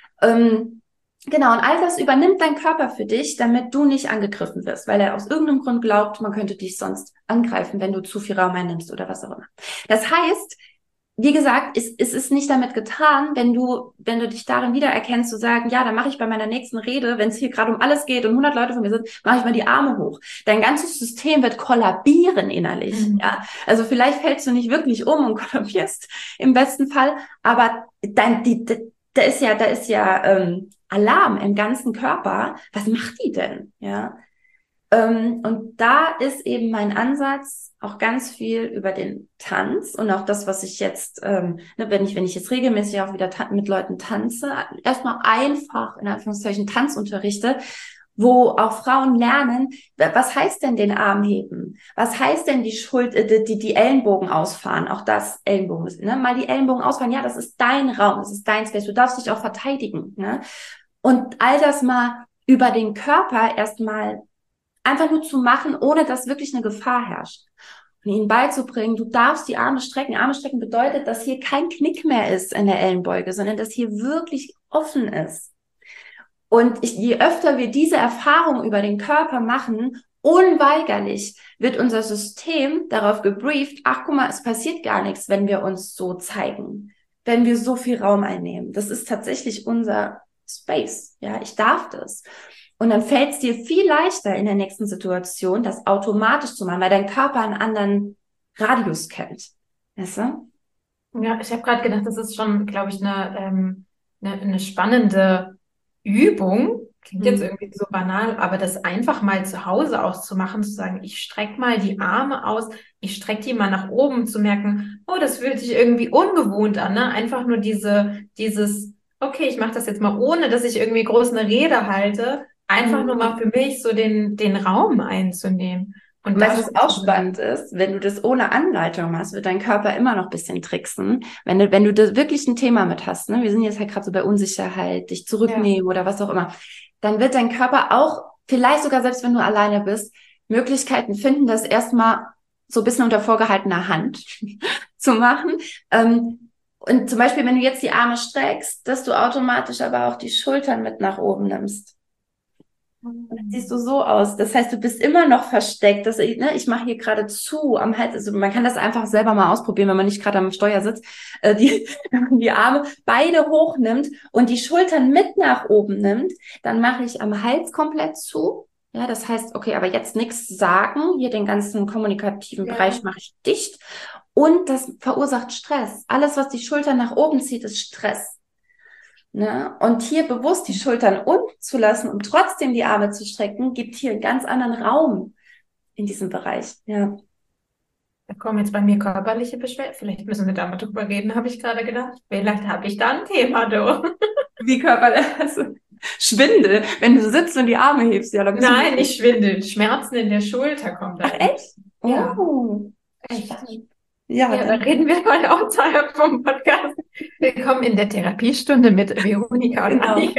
Genau, und all das übernimmt dein Körper für dich, damit du nicht angegriffen wirst, weil er aus irgendeinem Grund glaubt, man könnte dich sonst angreifen, wenn du zu viel Raum einnimmst oder was auch immer. Das heißt, wie gesagt, es ist nicht damit getan, wenn du dich darin wiedererkennst, zu sagen, ja, dann mache ich bei meiner nächsten Rede, wenn es hier gerade um alles geht und 100 Leute von mir sind, mache ich mal die Arme hoch. Dein ganzes System wird kollabieren innerlich, ja. Also vielleicht fällst du nicht wirklich um und kollabierst im besten Fall, aber da ist ja Alarm im ganzen Körper. Was macht die denn? Ja. Und da ist eben mein Ansatz auch ganz viel über den Tanz und auch das, was ich jetzt, wenn ich jetzt regelmäßig auch wieder mit Leuten tanze, erstmal einfach in Anführungszeichen Tanzunterrichte, wo auch Frauen lernen, was heißt denn den Arm heben? Was heißt denn die Ellenbogen ausfahren? Auch das Ellenbogen ist, ne? Mal die Ellenbogen ausfahren. Ja, das ist dein Raum, das ist dein Space. Du darfst dich auch verteidigen, ne? Und all das mal über den Körper erstmal einfach nur zu machen, ohne dass wirklich eine Gefahr herrscht. Und ihnen beizubringen, du darfst die Arme strecken. Arme strecken bedeutet, dass hier kein Knick mehr ist in der Ellenbeuge, sondern dass hier wirklich offen ist. Und je öfter wir diese Erfahrung über den Körper machen, unweigerlich wird unser System darauf gebrieft, ach guck mal, es passiert gar nichts, wenn wir uns so zeigen. wenn wir so viel Raum einnehmen. Das ist tatsächlich unser Space. Ja, ich darf das. Und dann fällt es dir viel leichter in der nächsten Situation, das automatisch zu machen, weil dein Körper einen anderen Radius kennt. Weißt du? Ja, ich habe gerade gedacht, das ist schon, glaube ich, eine spannende Übung. Klingt jetzt Mhm. irgendwie so banal, aber das einfach mal zu Hause auszumachen, zu sagen, ich strecke mal die Arme aus, ich strecke die mal nach oben, zu merken, oh, das fühlt sich irgendwie ungewohnt an, ne? Einfach nur dieses, okay, ich mache das jetzt mal, ohne dass ich irgendwie groß eine Rede halte, einfach nur mal Mhm. für mich so den Raum einzunehmen. Und Und weißt da du, was schon auch zu spannend sagen, ist? Wenn du das ohne Anleitung machst, wird dein Körper immer noch ein bisschen tricksen. Wenn du das wirklich ein Thema mit hast, ne? Wir sind jetzt halt gerade so bei Unsicherheit, dich ja. zurücknehmen oder was auch immer, dann wird dein Körper auch, vielleicht sogar selbst wenn du alleine bist, Möglichkeiten finden, das erstmal so ein bisschen unter vorgehaltener Hand zu machen. Und zum Beispiel, wenn du jetzt die Arme streckst, dass du automatisch aber auch die Schultern mit nach oben nimmst. Und dann siehst du so aus. Das heißt, du bist immer noch versteckt. Ich mache hier gerade zu am Hals. Also man kann das einfach selber mal ausprobieren, wenn man nicht gerade am Steuer sitzt. Die Arme beide hochnimmt und die Schultern mit nach oben nimmt. Dann mache ich am Hals komplett zu. Ja, das heißt, okay, aber jetzt nichts sagen. Hier den ganzen kommunikativen Ja. Bereich mache ich dicht. Und das verursacht Stress. Alles, was die Schultern nach oben zieht, ist Stress. Ne? Und hier bewusst die Schultern unten zu lassen und trotzdem die Arme zu strecken, gibt hier einen ganz anderen Raum in diesem Bereich. Ja. Da kommen jetzt bei mir körperliche Beschwerden. Vielleicht müssen wir da mal drüber reden, habe ich gerade gedacht. Vielleicht habe ich da ein Thema, du. Wie Körper, also Schwindel, wenn du sitzt und die Arme hebst, ja, da bist du Nein, nicht. nicht Schwindel. Schmerzen in der Schulter kommt da Ach, immer. echt? Ja, Oh, echt. spannend. Ja, Ja, da dann, reden wir mal außerhalb vom Podcast. Willkommen in der Therapiestunde mit Veronika und genau. Annika.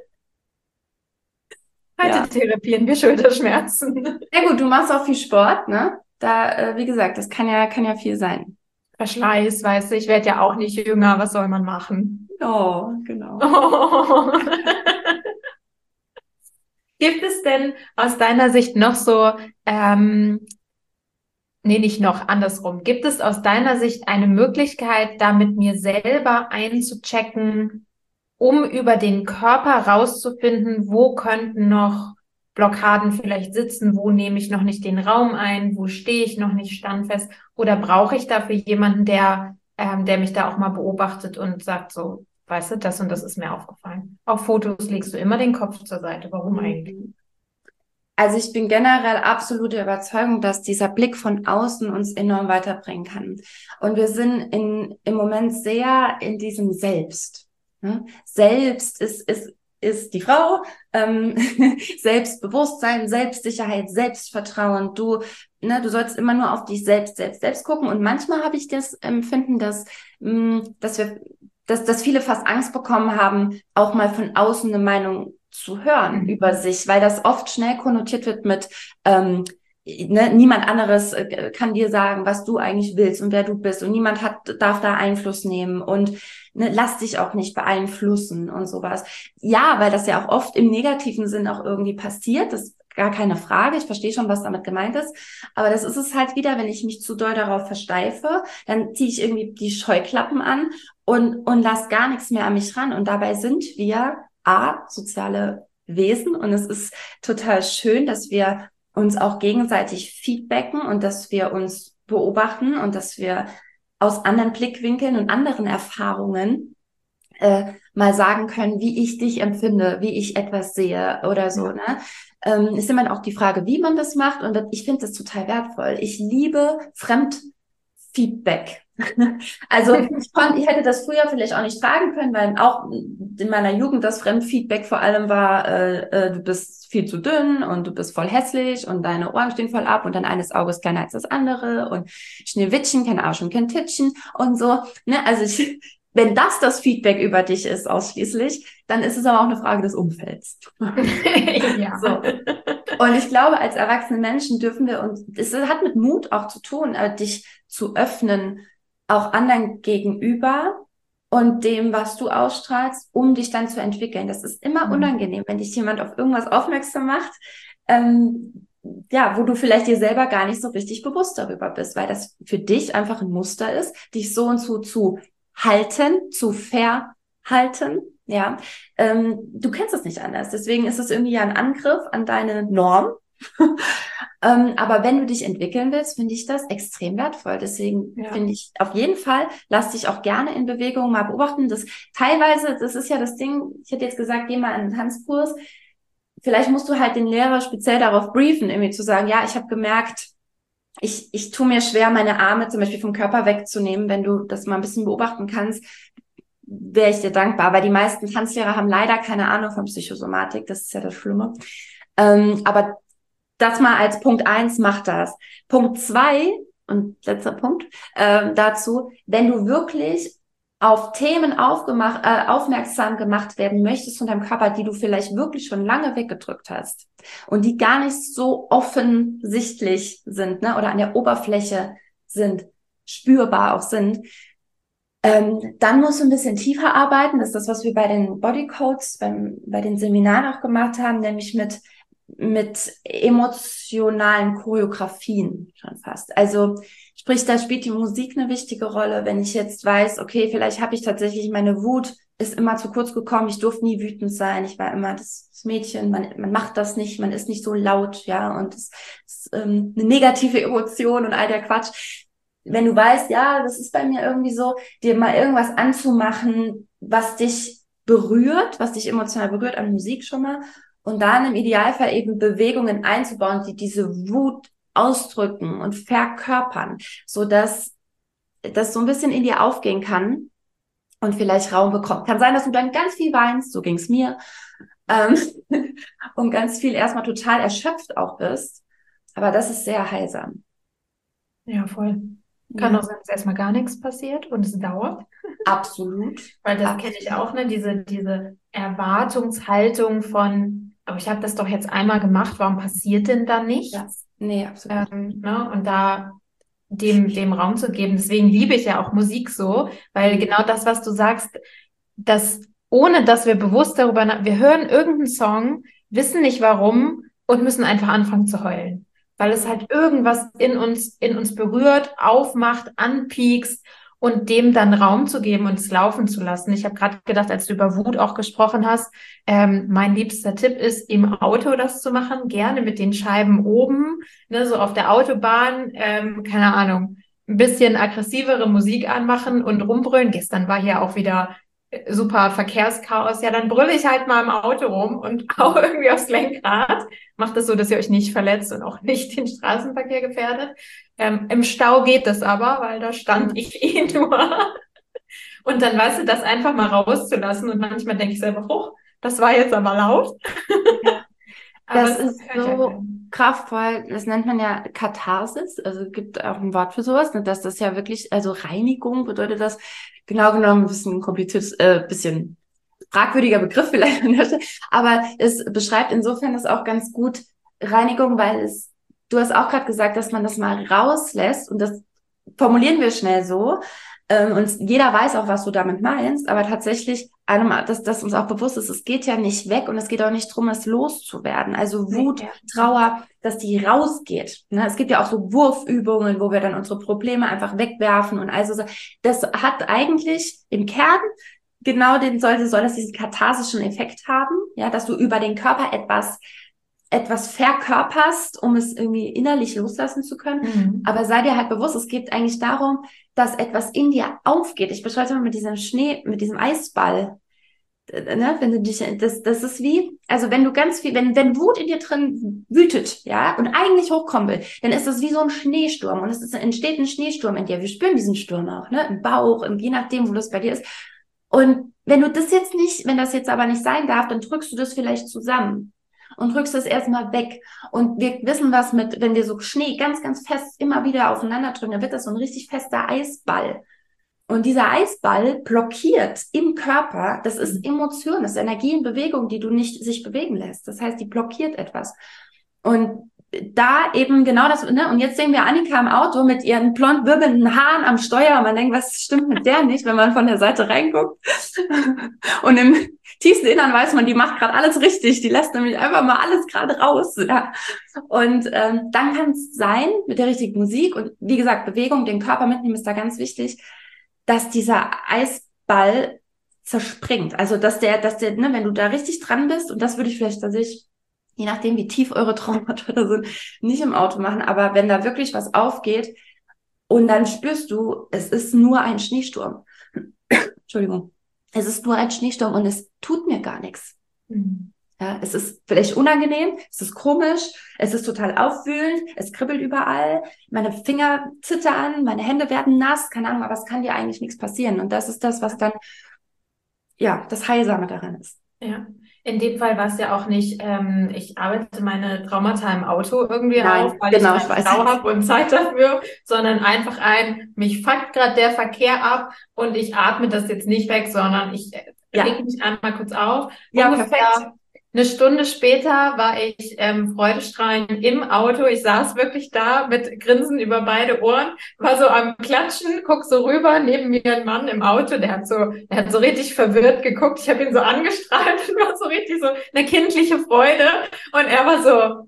Heute Ja. therapieren wir Schulterschmerzen. Ja gut, du machst auch viel Sport, ne? Da, wie gesagt, das kann ja viel sein. Verschleiß, weißt du, ich werde ja auch nicht jünger. Was soll man machen? Oh, genau. Oh. Gibt es denn aus deiner Sicht noch so nee, nicht noch, andersrum. Gibt es aus deiner Sicht eine Möglichkeit, da mit mir selber einzuchecken, um über den Körper rauszufinden, wo könnten noch Blockaden vielleicht sitzen, wo nehme ich noch nicht den Raum ein, wo stehe ich noch nicht standfest, oder brauche ich dafür jemanden, der mich da auch mal beobachtet und sagt so, weißt du, das und das ist mir aufgefallen. Auf Fotos legst du immer den Kopf zur Seite. Warum eigentlich? Mhm. Also ich bin generell absolut der Überzeugung, dass dieser Blick von außen uns enorm weiterbringen kann. Und wir sind im Moment sehr in diesem Selbst. Ne? Selbst ist die Frau, Selbstbewusstsein, Selbstsicherheit, Selbstvertrauen. Du sollst immer nur auf dich selbst gucken. Und manchmal habe ich das Empfinden, dass viele fast Angst bekommen haben, auch mal von außen eine Meinung zu hören über Mhm. sich, weil das oft schnell konnotiert wird mit niemand anderes kann dir sagen, was du eigentlich willst und wer du bist und darf da Einfluss nehmen und lass dich auch nicht beeinflussen und sowas. Ja, weil das ja auch oft im negativen Sinn auch irgendwie passiert, das ist gar keine Frage, ich verstehe schon, was damit gemeint ist, aber das ist es halt wieder, wenn ich mich zu doll darauf versteife, dann ziehe ich irgendwie die Scheuklappen an und lass gar nichts mehr an mich ran und dabei sind wir soziale Wesen und es ist total schön, dass wir uns auch gegenseitig feedbacken und dass wir uns beobachten und dass wir aus anderen Blickwinkeln und anderen Erfahrungen mal sagen können, wie ich dich empfinde, wie ich etwas sehe oder so. Ja. Ne? Ist immer auch die Frage, wie man das macht und ich finde das total wertvoll. Ich liebe Fremdfeedback. Also ich hätte das früher vielleicht auch nicht tragen können, weil auch in meiner Jugend das Fremdfeedback vor allem war, du bist viel zu dünn und du bist voll hässlich und deine Ohren stehen voll ab und dein eines Auge ist kleiner als das andere und Schneewittchen, kein Arsch und kein Tittchen und so. Ne? Also wenn das Feedback über dich ist ausschließlich, dann ist es aber auch eine Frage des Umfelds. Ja. So. Und ich glaube, als erwachsene Menschen dürfen wir uns, es hat mit Mut auch zu tun, dich zu öffnen, auch anderen gegenüber und dem, was du ausstrahlst, um dich dann zu entwickeln. Das ist immer Mhm. unangenehm, wenn dich jemand auf irgendwas aufmerksam macht, ja, wo du vielleicht dir selber gar nicht so richtig bewusst darüber bist, weil das für dich einfach ein Muster ist, dich so und so zu halten, zu verhalten. Ja, du kennst es nicht anders. Deswegen ist es irgendwie ein Angriff an deine Norm. Aber wenn du dich entwickeln willst, finde ich das extrem wertvoll. Deswegen finde ich auf jeden Fall, lass dich auch gerne in Bewegung mal beobachten. Das teilweise, das ist ja das Ding, ich hätte jetzt gesagt, geh mal in einen Tanzkurs. Vielleicht musst du halt den Lehrer speziell darauf briefen, irgendwie zu sagen, ja, ich habe gemerkt, ich tue mir schwer, meine Arme zum Beispiel vom Körper wegzunehmen. Wenn du das mal ein bisschen beobachten kannst, wäre ich dir dankbar. Weil die meisten Tanzlehrer haben leider keine Ahnung von Psychosomatik. Das ist ja das Schlimme. Aber das mal als Punkt 1, mach das. Punkt 2 und letzter Punkt dazu, wenn du wirklich auf Themen aufmerksam gemacht werden möchtest von deinem Körper, die du vielleicht wirklich schon lange weggedrückt hast und die gar nicht so offensichtlich sind, ne, oder an der Oberfläche sind, spürbar auch sind, dann musst du ein bisschen tiefer arbeiten. Das ist das, was wir bei den Bodycodes, bei den Seminaren auch gemacht haben, nämlich mit emotionalen Choreografien schon fast. Also sprich, da spielt die Musik eine wichtige Rolle. Wenn ich jetzt weiß, okay, vielleicht habe ich tatsächlich meine Wut ist immer zu kurz gekommen, ich durfte nie wütend sein, ich war immer das Mädchen, man macht das nicht, man ist nicht so laut, ja, und das ist eine negative Emotion und all der Quatsch. Wenn du weißt, ja, das ist bei mir irgendwie so, dir mal irgendwas anzumachen, was dich berührt, was dich emotional berührt an Musik schon mal, und dann im Idealfall eben Bewegungen einzubauen, die diese Wut ausdrücken und verkörpern, so dass das so ein bisschen in dir aufgehen kann und vielleicht Raum bekommt. Kann sein, dass du dann ganz viel weinst, so ging's mir, und ganz viel erstmal total erschöpft auch bist. Aber das ist sehr heilsam. Ja, voll. Kann auch sein, dass erstmal gar nichts passiert und es dauert. Absolut. Weil das kenne ich auch, ne? Diese Erwartungshaltung von, aber ich habe das doch jetzt einmal gemacht, warum passiert denn da nichts? Ja. Nee, absolut. Ne? Und da dem Raum zu geben. Deswegen liebe ich ja auch Musik so, weil genau das, was du sagst, dass ohne dass wir bewusst wir hören irgendeinen Song, wissen nicht warum und müssen einfach anfangen zu heulen. Weil es halt irgendwas in uns berührt, aufmacht, anpiekst und dem dann Raum zu geben und es laufen zu lassen. Ich habe gerade gedacht, als du über Wut auch gesprochen hast, mein liebster Tipp ist, im Auto das zu machen, gerne mit den Scheiben oben, ne, so auf der Autobahn, keine Ahnung, ein bisschen aggressivere Musik anmachen und rumbrüllen. Gestern war hier auch wieder super Verkehrschaos. Ja, dann brülle ich halt mal im Auto rum und hau irgendwie aufs Lenkrad. Macht das so, dass ihr euch nicht verletzt und auch nicht den Straßenverkehr gefährdet. Im Stau geht das aber, weil da stand ich eh nur. Und dann, weißt du, das einfach mal rauszulassen. Und manchmal denke ich selber, hoch, das war jetzt aber laut. Ja. Aber das ist so kraftvoll, das nennt man ja Katharsis, also gibt auch ein Wort für sowas, ne, dass das ja wirklich, also Reinigung bedeutet das, genau genommen ein bisschen kompliziertes, bisschen fragwürdiger Begriff vielleicht an der Stelle, aber es beschreibt insofern das auch ganz gut Reinigung, weil du hast auch gerade gesagt, dass man das mal rauslässt und das formulieren wir schnell so, und jeder weiß auch, was du damit meinst, aber tatsächlich, dass uns auch bewusst ist, es geht ja nicht weg und es geht auch nicht darum, es loszuwerden. Also Wut, Trauer, dass die rausgeht. Ne? Es gibt ja auch so Wurfübungen, wo wir dann unsere Probleme einfach wegwerfen und also das hat eigentlich im Kern genau soll das diesen katharsischen Effekt haben, ja, dass du über den Körper etwas verkörperst, um es irgendwie innerlich loslassen zu können. Aber sei dir halt bewusst, es geht eigentlich darum, dass etwas in dir aufgeht. Ich beschreibe es mal mit diesem mit diesem Eisball. Ne? Wenn du dich, das ist wie, also wenn du ganz viel, wenn Wut in dir drin wütet, ja, und eigentlich hochkommen will, dann ist das wie so ein Schneesturm und entsteht ein Schneesturm in dir. Wir spüren diesen Sturm auch, ne, im Bauch, je nachdem, wo das bei dir ist. Und wenn das jetzt aber nicht sein darf, dann drückst du das vielleicht zusammen und drückst das erstmal weg. Und wir wissen was wenn wir so Schnee ganz, ganz fest immer wieder aufeinander drücken, dann wird das so ein richtig fester Eisball. Und dieser Eisball blockiert im Körper, das ist Emotion, das ist Energie in Bewegung, die du nicht sich bewegen lässt. Das heißt, die blockiert etwas. Und da eben genau das, ne? Und jetzt sehen wir Annika im Auto mit ihren blond wirbelnden Haaren am Steuer und man denkt, was stimmt mit der nicht, wenn man von der Seite reinguckt. Und im tiefsten Innern weiß man, die macht gerade alles richtig, die lässt nämlich einfach mal alles gerade raus. Ja. Und dann kann es sein, mit der richtigen Musik und wie gesagt, Bewegung, den Körper mitnehmen ist da ganz wichtig, dass dieser Eisball zerspringt. Also, dass der, ne, wenn du da richtig dran bist, und das würde ich vielleicht tatsächlich, je nachdem, wie tief eure Traumata sind, nicht im Auto machen, aber wenn da wirklich was aufgeht und dann spürst du, es ist nur ein Schneesturm. Entschuldigung. Es ist nur ein Schneesturm und es tut mir gar nichts. Mhm. Ja, es ist vielleicht unangenehm, es ist komisch, es ist total aufwühlend, es kribbelt überall, meine Finger zittern, meine Hände werden nass, keine Ahnung, aber es kann dir eigentlich nichts passieren. Und das ist das, was dann, ja, das Heilsame daran ist. Ja, in dem Fall war es ja auch nicht, ich arbeite meine Traumata im Auto irgendwie auf, Nein, weil ich genau, ich keinen weiß. Stau habe und Zeit dafür, sondern einfach mich fuckt gerade der Verkehr ab und ich atme das jetzt nicht weg, sondern ich Ja, reg mich einmal kurz auf. ja, perfekt. Ungefähr eine Stunde später war ich freudestrahlend im Auto. Ich saß wirklich da mit Grinsen über beide Ohren, war so am Klatschen, guck so rüber, neben mir ein Mann im Auto, der hat so richtig verwirrt geguckt. Ich habe ihn so angestrahlt und war so richtig so eine kindliche Freude. Und er war so,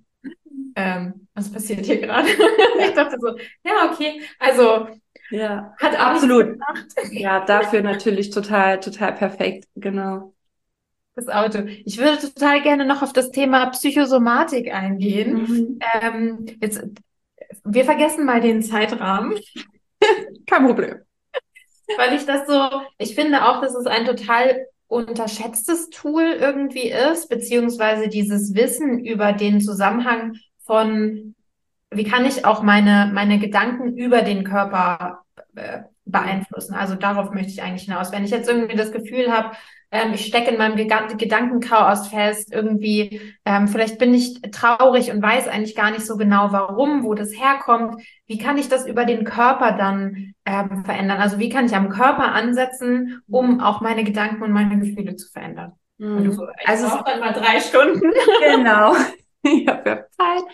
was passiert hier gerade? Ich dachte so, ja, okay. Also Ja, hat auch nichts absolut. gemacht, Ja, dafür natürlich total, total perfekt. Genau. das Auto. Ich würde total gerne noch auf das Thema Psychosomatik eingehen. Mhm. Jetzt, wir vergessen mal den Zeitrahmen, Kein Problem. weil ich finde auch, dass es ein total unterschätztes Tool irgendwie ist, beziehungsweise dieses Wissen über den Zusammenhang von, wie kann ich auch meine Gedanken über den Körper beeinflussen. Also darauf möchte ich eigentlich hinaus. Wenn ich jetzt irgendwie das Gefühl habe, ich stecke in meinem Gedankenchaos fest, irgendwie, vielleicht bin ich traurig und weiß eigentlich gar nicht so genau, warum, wo das herkommt. Wie kann ich das über den Körper dann verändern? Also wie kann ich am Körper ansetzen, um auch meine Gedanken und meine Gefühle zu verändern? Und du so, ich Also, brauche dann mal 3 Stunden. genau. Ich habe ja Zeit.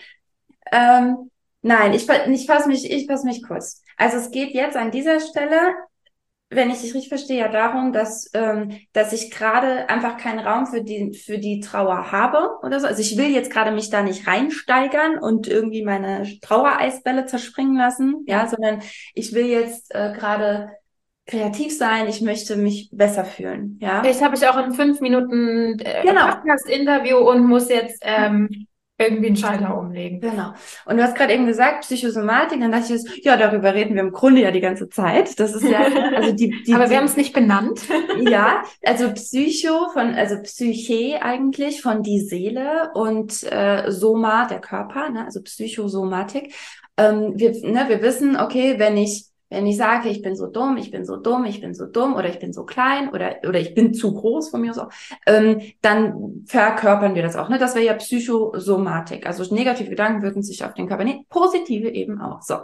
Nein, ich fasse mich kurz. Also es geht jetzt an dieser Stelle, wenn ich dich richtig verstehe, ja darum, dass ich gerade einfach keinen Raum für die Trauer habe oder so. Also ich will jetzt gerade mich da nicht reinsteigern und irgendwie meine Trauereisbälle zerspringen lassen, ja, sondern ich will jetzt gerade kreativ sein. Ich möchte mich besser fühlen, ja. Vielleicht habe ich auch in 5 Minuten Genau. Podcast-Interview und muss jetzt irgendwie einen Schalter umlegen. Genau. Und du hast gerade eben gesagt, Psychosomatik, dann dachte ich, ja, darüber reden wir im Grunde ja die ganze Zeit. Das ist ja, ne, also Aber wir haben es nicht benannt. ja, also also Psyche eigentlich von die Seele und Soma, der Körper, ne, also Psychosomatik. Wir wissen, okay, wenn ich sage, ich bin so dumm, ich bin so dumm, ich bin so dumm oder ich bin so klein oder ich bin zu groß von mir aus auch, dann verkörpern wir das auch. Ne? Das wäre ja Psychosomatik. Also negative Gedanken wirken sich auf den Körper, nee, positive eben auch. So.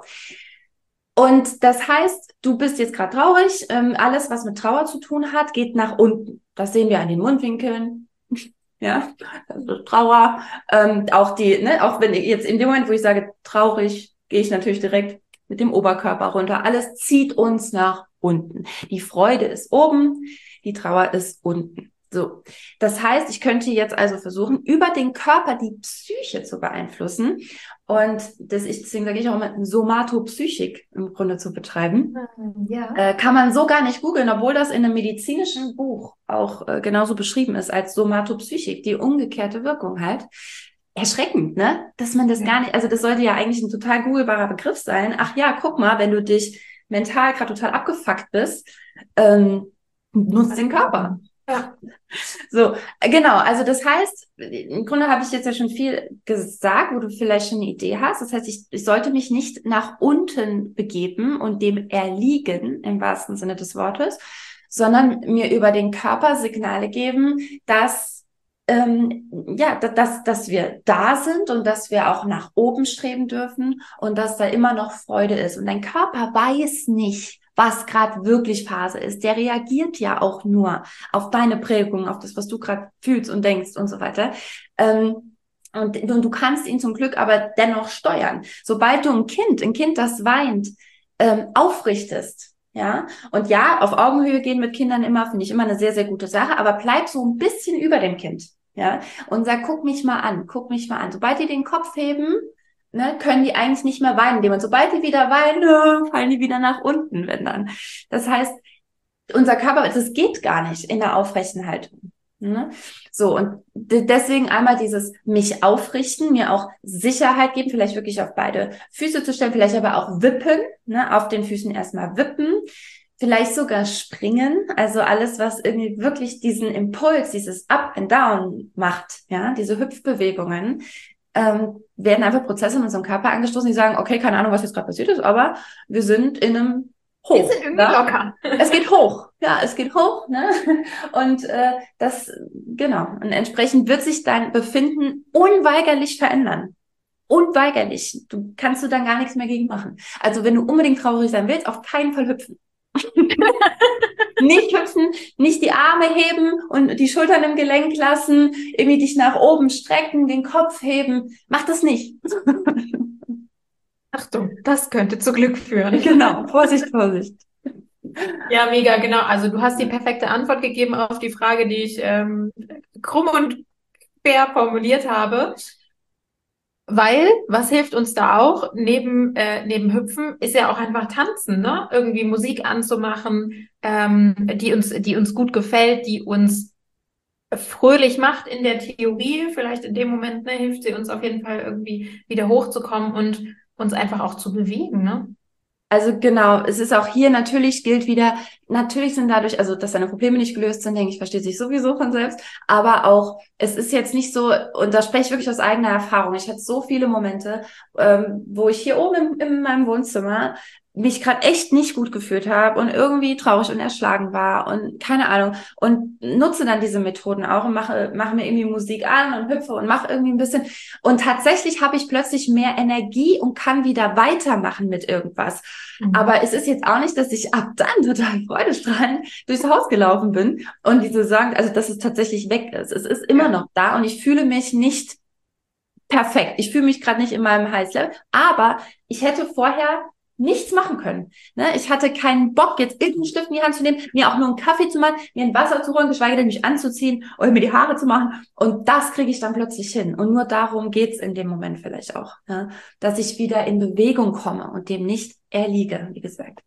Und das heißt, du bist jetzt gerade traurig, alles, was mit Trauer zu tun hat, geht nach unten. Das sehen wir an den Mundwinkeln. Ja, das ist Trauer. Auch wenn ich jetzt in dem Moment, wo ich sage traurig, gehe ich natürlich direkt mit dem Oberkörper runter. Alles zieht uns nach unten. Die Freude ist oben, die Trauer ist unten. So. Das heißt, ich könnte jetzt also versuchen, über den Körper die Psyche zu beeinflussen. Und deswegen sage ich auch immer, Somatopsychik im Grunde zu betreiben. Ja. Kann man so gar nicht googeln, obwohl das in einem medizinischen Buch auch genauso beschrieben ist als Somatopsychik, die umgekehrte Wirkung halt. Erschreckend, ne? Dass man das gar nicht, also das sollte ja eigentlich ein total googelbarer Begriff sein. Ach ja, guck mal, wenn du dich mental gerade total abgefuckt bist, nutzt den Körper. Ja. So, genau, also das heißt, im Grunde habe ich jetzt ja schon viel gesagt, wo du vielleicht schon eine Idee hast. Das heißt, ich sollte mich nicht nach unten begeben und dem erliegen, im wahrsten Sinne des Wortes, sondern mir über den Körper Signale geben, dass dass wir da sind und dass wir auch nach oben streben dürfen und dass da immer noch Freude ist. Und dein Körper weiß nicht, was gerade wirklich Phase ist. Der reagiert ja auch nur auf deine Prägung, auf das, was du gerade fühlst und denkst und so weiter. Und du kannst ihn zum Glück aber dennoch steuern. Sobald du ein Kind, das weint, aufrichtest, ja, und ja, auf Augenhöhe gehen mit Kindern immer, finde ich immer eine sehr, sehr gute Sache, aber bleib so ein bisschen über dem Kind, ja, und sag, guck mich mal an. Sobald die den Kopf heben, ne, können die eigentlich nicht mehr weinen. Und sobald die wieder weinen, fallen die wieder nach unten, wenn dann. Das heißt, unser Körper, das geht gar nicht in der aufrechten Haltung. Ne? So, und deswegen einmal dieses mich aufrichten, mir auch Sicherheit geben, vielleicht wirklich auf beide Füße zu stellen, vielleicht aber auch wippen, ne? Auf den Füßen erstmal wippen, vielleicht sogar springen, also alles, was irgendwie wirklich diesen Impuls, dieses Up and Down macht, ja, diese Hüpfbewegungen, werden einfach Prozesse in unserem Körper angestoßen, die sagen, okay, keine Ahnung, was jetzt gerade passiert ist, aber wir sind in einem Wir Hoch. sind irgendwie locker. Es geht hoch, ja, es geht hoch, ne? Und genau. Und entsprechend wird sich dein Befinden unweigerlich verändern. Unweigerlich. Kannst du dann gar nichts mehr gegen machen. Also wenn du unbedingt traurig sein willst, auf keinen Fall hüpfen. Nicht hüpfen, nicht die Arme heben und die Schultern im Gelenk lassen, irgendwie dich nach oben strecken, den Kopf heben. Mach das nicht. Achtung, das könnte zu Glück führen. Genau, Vorsicht, Vorsicht. Ja, mega, genau. Also du hast die perfekte Antwort gegeben auf die Frage, die ich krumm und quer formuliert habe. Weil, was hilft uns da auch, neben Hüpfen, ist ja auch einfach Tanzen, ne? Irgendwie Musik anzumachen, die uns gut gefällt, die uns fröhlich macht in der Theorie. Vielleicht in dem Moment, ne, hilft sie uns auf jeden Fall irgendwie wieder hochzukommen und uns einfach auch zu bewegen, ne? Also genau, es ist auch hier natürlich gilt wieder, natürlich sind dadurch, also dass deine Probleme nicht gelöst sind, denke ich, versteht sich sowieso von selbst, aber auch, es ist jetzt nicht so, und da spreche ich wirklich aus eigener Erfahrung, ich hatte so viele Momente, wo ich hier oben in meinem Wohnzimmer mich gerade echt nicht gut gefühlt habe und irgendwie traurig und erschlagen war und keine Ahnung und nutze dann diese Methoden auch und mache mir irgendwie Musik an und hüpfe und mache irgendwie ein bisschen und tatsächlich habe ich plötzlich mehr Energie und kann wieder weitermachen mit irgendwas. Aber es ist jetzt auch nicht, dass ich ab dann total freudestrahlend durchs Haus gelaufen bin und diese sagen, also dass es tatsächlich weg ist. Es ist immer noch da und ich fühle mich nicht perfekt. Ich fühle mich gerade nicht in meinem Highs-Level, aber ich hätte vorher nichts machen können. Ne? Ich hatte keinen Bock, jetzt irgendeinen Stift in die Hand zu nehmen, mir auch nur einen Kaffee zu machen, mir ein Wasser zu holen, geschweige denn mich anzuziehen oder mir die Haare zu machen. Und das kriege ich dann plötzlich hin. Und nur darum geht's in dem Moment vielleicht auch, ne? Dass ich wieder in Bewegung komme und dem nicht erliege, wie gesagt.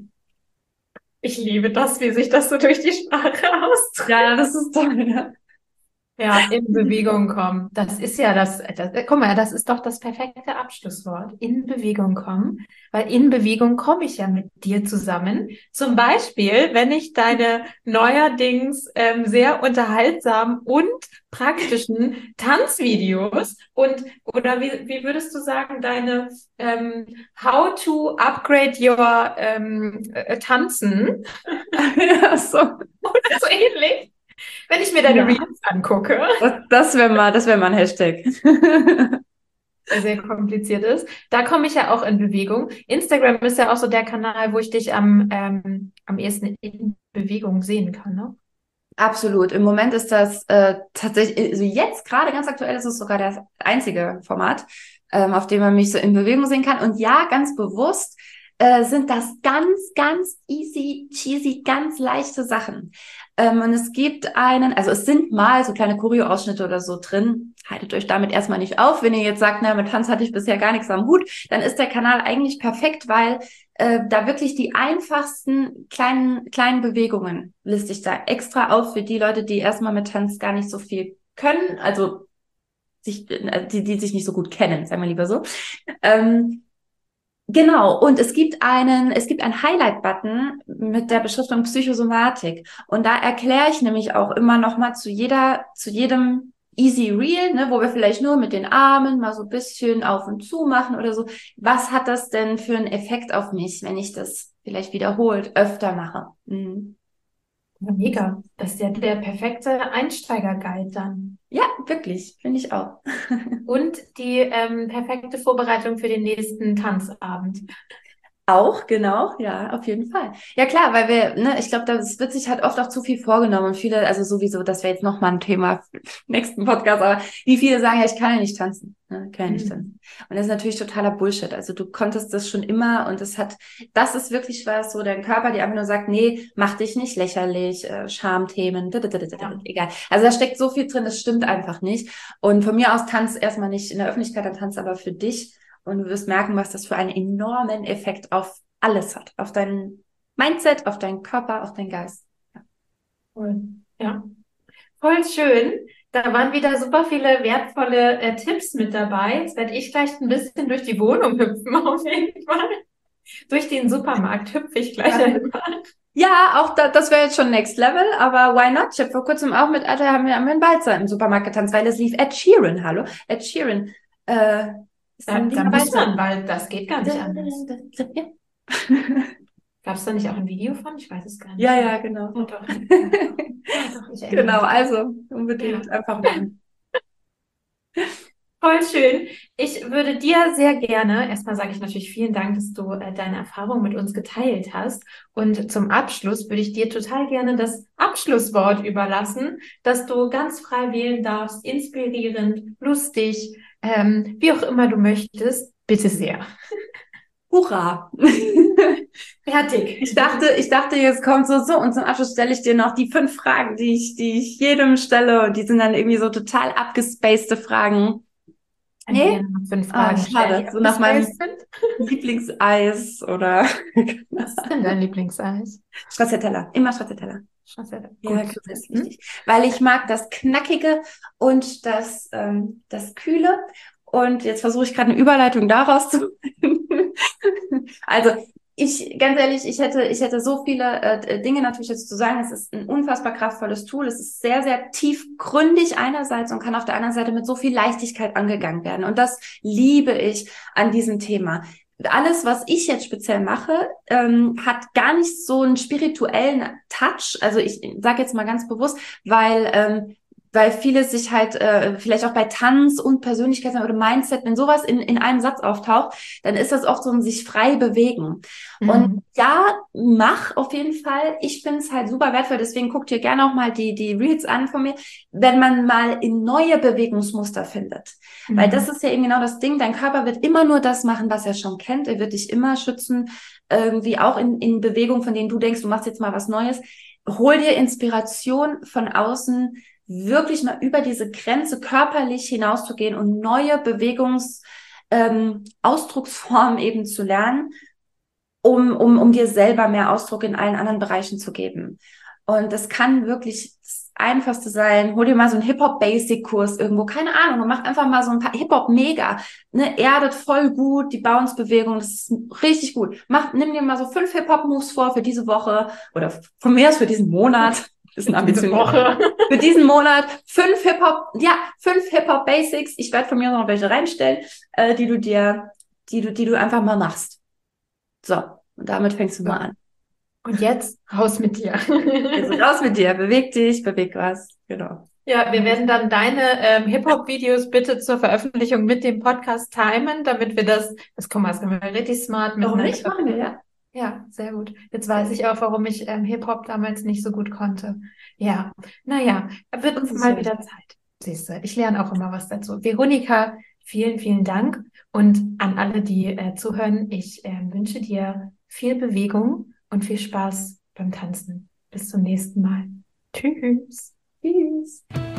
Ich liebe das, wie sich das so durch die Sprache ausdrückt. Ja, das ist toll. Ja. Ja, in Bewegung kommen. Das ist ja guck mal, das ist doch das perfekte Abschlusswort. In Bewegung kommen, weil in Bewegung komme ich ja mit dir zusammen. Zum Beispiel, wenn ich deine neuerdings sehr unterhaltsamen und praktischen Tanzvideos oder wie würdest du sagen, deine How to upgrade your Tanzen Ja, so. oder so ähnlich. Wenn ich mir deine Reels angucke, Das wäre mal ein Hashtag. sehr kompliziert ist, da komme ich ja auch in Bewegung. Instagram ist ja auch so der Kanal, wo ich dich am ehesten in Bewegung sehen kann, ne? Absolut. Im Moment ist das tatsächlich, also jetzt gerade ganz aktuell ist es sogar das einzige Format, auf dem man mich so in Bewegung sehen kann. Und ja, ganz bewusst sind das ganz, ganz easy, cheesy, ganz leichte Sachen. Und es gibt also es sind mal so kleine Choreo-Ausschnitte oder so drin. Haltet euch damit erstmal nicht auf. Wenn ihr jetzt sagt, na, mit Tanz hatte ich bisher gar nichts am Hut, dann ist der Kanal eigentlich perfekt, weil da wirklich die einfachsten kleinen Bewegungen liste ich da extra auf für die Leute, die erstmal mit Tanz gar nicht so viel können, also die sich nicht so gut kennen, sagen wir lieber so. Genau, und es gibt einen Highlight-Button mit der Beschriftung Psychosomatik. Und da erkläre ich nämlich auch immer noch mal zu jedem Easy Reel, ne, wo wir vielleicht nur mit den Armen mal so ein bisschen auf und zu machen oder so. Was hat das denn für einen Effekt auf mich, wenn ich das vielleicht wiederholt öfter mache? Mhm. Mega. Das ist ja der perfekte Einsteiger-Guide dann. Ja, wirklich, finde ich auch. Und die perfekte Vorbereitung für den nächsten Tanzabend. Auch, genau, ja, auf jeden Fall. Ja klar, weil ich glaube, das wird sich halt oft auch zu viel vorgenommen und viele, also sowieso, das wäre jetzt nochmal ein Thema für den nächsten Podcast, aber wie viele sagen, ja, ich kann ja nicht tanzen, ne, kann ja nicht tanzen. Und das ist natürlich totaler Bullshit. Also du konntest das schon immer und das ist wirklich was, so dein Körper, der einfach nur sagt, nee, mach dich nicht lächerlich, Schamthemen, egal. Also da steckt so viel drin, das stimmt einfach nicht. Und von mir aus tanz erstmal nicht in der Öffentlichkeit, dann tanz aber für dich. Und du wirst merken, was das für einen enormen Effekt auf alles hat. Auf dein Mindset, auf deinen Körper, auf deinen Geist. Cool. Ja, voll schön. Da waren wieder super viele wertvolle Tipps mit dabei. Jetzt werde ich gleich ein bisschen durch die Wohnung hüpfen, auf jeden Fall. Durch den Supermarkt hüpfe ich gleich einfach. Ja, auch das wäre jetzt schon Next Level, aber why not? Ich habe vor kurzem auch mit Alter haben wir in Balzer im Supermarkt getanzt, weil es lief Ed Sheeran, hallo? Ed Sheeran. Ist Da muss man, weil das geht gar nicht anders. Ja. Gab es da nicht auch ein Video von? Ich weiß es gar nicht. Ja, genau. Ja, doch. Ja, doch, ich erinnere Genau, mich. also unbedingt einfach machen. Voll schön. Ich würde dir sehr gerne, erstmal sage ich natürlich vielen Dank, dass du deine Erfahrung mit uns geteilt hast. Und zum Abschluss würde ich dir total gerne das Abschlusswort überlassen, dass du ganz frei wählen darfst, inspirierend, lustig, wie auch immer du möchtest. Bitte sehr. Hurra! Fertig. Ich dachte, jetzt kommt so, und zum Abschluss stelle ich dir noch die 5 Fragen, die ich jedem stelle. Und die sind dann irgendwie so total abgespacede Fragen. Kann ich gerne noch 5 Fragen schade. stellen, die So nach meinem sind. Lieblingseis oder Was ist denn dein Lieblingseis? Stracciatella. Immer Stracciatella. Gut Ja, zu das ist wissen. wichtig. Weil ich mag das Knackige und das Kühle. Und jetzt versuche ich gerade eine Überleitung daraus zu finden. Also ganz ehrlich, ich hätte so viele Dinge natürlich jetzt zu sagen. Es ist ein unfassbar kraftvolles Tool. Es ist sehr, sehr tiefgründig einerseits und kann auf der anderen Seite mit so viel Leichtigkeit angegangen werden. Und das liebe ich an diesem Thema. Alles, was ich jetzt speziell mache, hat gar nicht so einen spirituellen Touch. Also ich sage jetzt mal ganz bewusst, weil viele sich halt vielleicht auch bei Tanz und Persönlichkeit oder Mindset, wenn sowas in einem Satz auftaucht, dann ist das oft so ein sich frei bewegen. Und ja, mach auf jeden Fall. Ich finde es halt super wertvoll, deswegen guckt ihr gerne auch mal die Reels an von mir, wenn man mal in neue Bewegungsmuster findet. Weil das ist ja eben genau das Ding, dein Körper wird immer nur das machen, was er schon kennt. Er wird dich immer schützen, irgendwie auch in Bewegungen, von denen du denkst, du machst jetzt mal was Neues. Hol dir Inspiration von außen, wirklich mal über diese Grenze körperlich hinauszugehen und neue Ausdrucksformen eben zu lernen, um dir selber mehr Ausdruck in allen anderen Bereichen zu geben. Und das kann wirklich das Einfachste sein. Hol dir mal so einen Hip-Hop-Basic-Kurs irgendwo, keine Ahnung, und mach einfach mal so ein paar Hip-Hop-Mega, ne, erdet voll gut, die Bounce-Bewegung, das ist richtig gut. Nimm dir mal so 5 Hip-Hop-Moves vor für diese Woche oder von mir aus für diesen Monat. Das ist ein ambitioniert. Für diesen Monat 5 Hip-Hop-Basics. Ich werde von mir noch welche reinstellen, die du einfach mal machst. So, und damit fängst du mal an. Und jetzt raus mit dir. Also raus mit dir, beweg dich, beweg was. Genau. Ja, wir werden dann deine Hip-Hop-Videos bitte zur Veröffentlichung mit dem Podcast timen, damit wir das können wir richtig smart Warum nicht? Machen wir, ja. Ja, sehr gut. Jetzt weiß ich auch, warum ich Hip-Hop damals nicht so gut konnte. Ja, naja, wird uns mal wieder Zeit. Siehst du, ich lerne auch immer was dazu. Veronika, vielen, vielen Dank. Und an alle, die zuhören, ich wünsche dir viel Bewegung und viel Spaß beim Tanzen. Bis zum nächsten Mal. Tschüss. Tschüss.